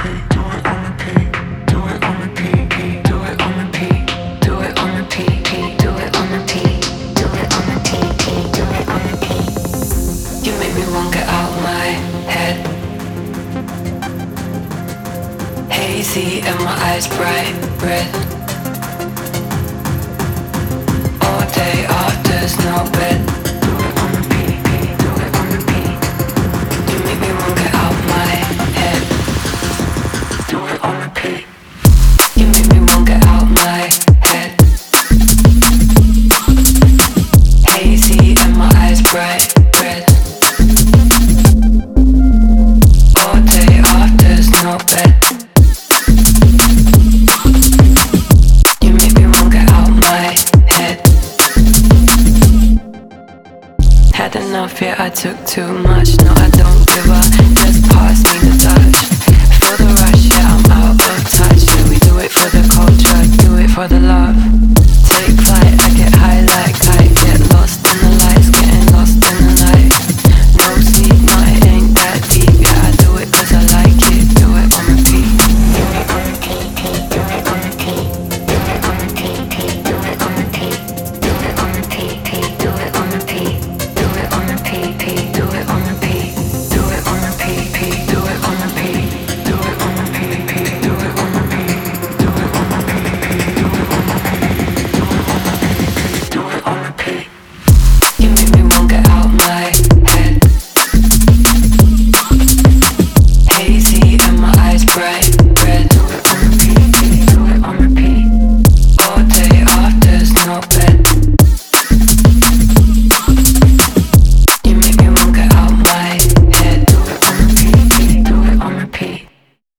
Hazy and my eyes bright red. All day after's no bed. Do it on repeat, do it on repeat. You make me wanna get out my head. Do it on repeat. You make me wanna get out my head. Hazy and my eyes bright red. All day after's no bed. Had enough, yeah, I took too much.